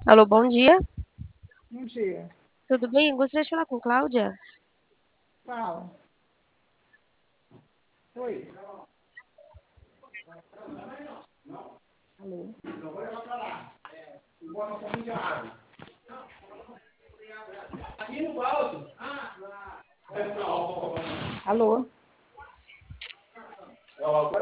Alô, bom dia. Bom dia. Tudo bem? Gostaria de falar com Cláudia? Fala. Oi. Alô. Alô.